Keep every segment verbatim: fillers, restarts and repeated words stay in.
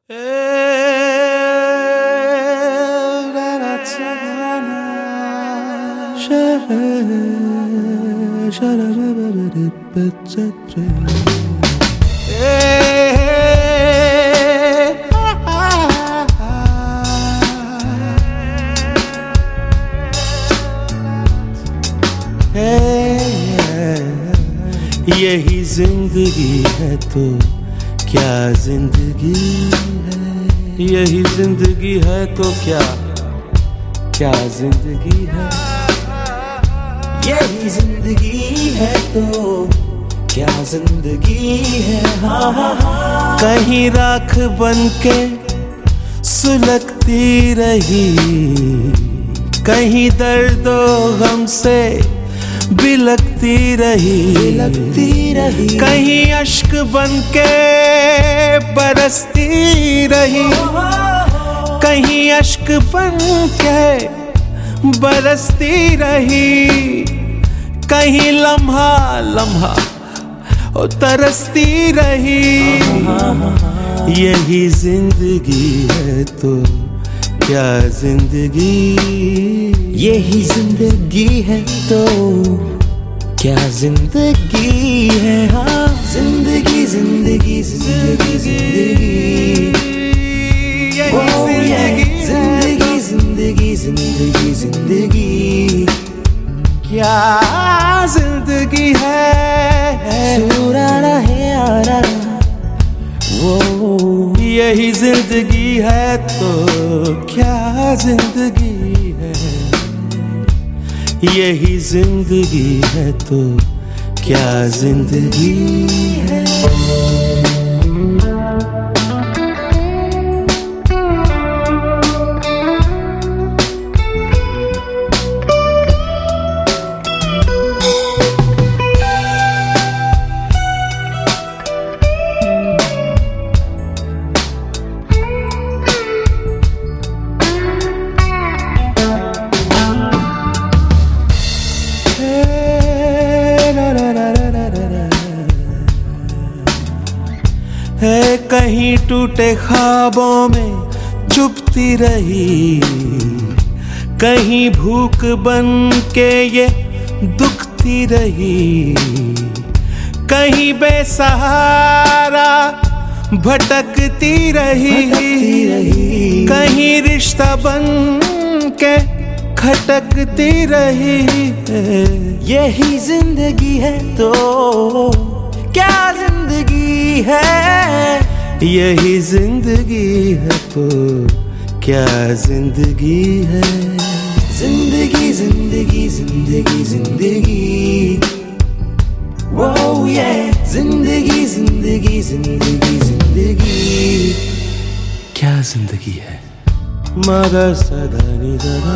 यही जिंदगी है तो क्या जिंदगी है, यही जिंदगी है तो क्या क्या जिंदगी है, यही जिंदगी है तो क्या जिंदगी है। हाँ हाँ हाँ। कहीं राख बन के सुलगती रही, कहीं दर्दो गम से बिलकती रही, बिलकती रही, कहीं अश्क बन के बरसती रही, कहीं अश्क बन के बरसती रही, कहीं लम्हा लम्हा ओ तरसती रही। यही जिंदगी है तो क्या जिंदगी, यही जिंदगी है तो क्या जिंदगी है। हाँ जिंदगी जिंदगी जिंदगी जिंदगी जिंदगी जिंदगी जिंदगी जिंदगी क्या जिंदगी है। सुराना है आरा वो, यही जिंदगी है तो क्या जिंदगी है, यही जिंदगी है तो क्या जिंदगी है। है कहीं टूटे ख्वाबों में चुपती रही, कहीं भूख बन के ये दुखती रही, कहीं बेसहारा भटकती रही, भटकती रही, कहीं रिश्ता बन के खटकती रही। यही जिंदगी है तो क्या जिंदगी है, यही जिंदगी है तो क्या जिंदगी है। जिंदगी जिंदगी जिंदगी जिंदगी वो ये जिंदगी जिंदगी जिंदगी जिंदगी क्या जिंदगी है। मगर सदा निदा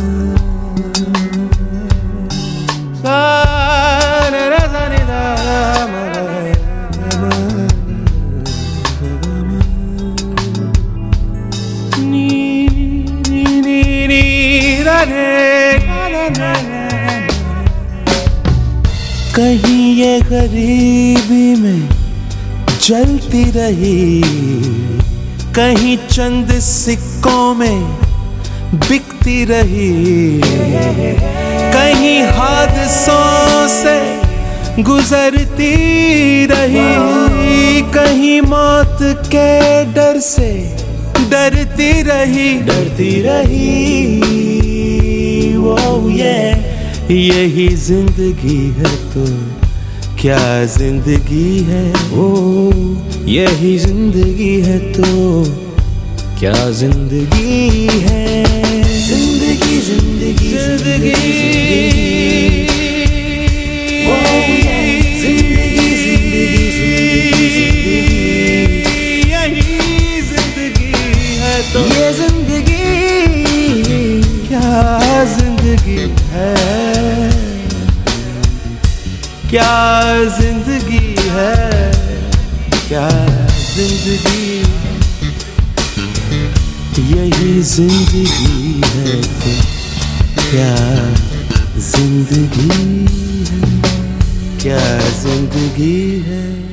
कहीं ये गरीबी में जलती रही, कहीं चंद सिक्कों में बिकती रही, कहीं हादसों से गुजरती रही, कहीं मौत के डर से डरती रही, डरती रही। वो ये यही जिंदगी है तो क्या जिंदगी है। ओ यही जिंदगी है तो क्या जिंदगी है। जिंदगी जिंदगी जिंदगी ओ ये जिंदगी जिंदगी जिंदगी जिंदगी यही जिंदगी है तो ये जिंदगी क्या जिंदगी है, क्या जिंदगी है, क्या जिंदगी। यही जिंदगी है तो क्या जिंदगी है, क्या जिंदगी है।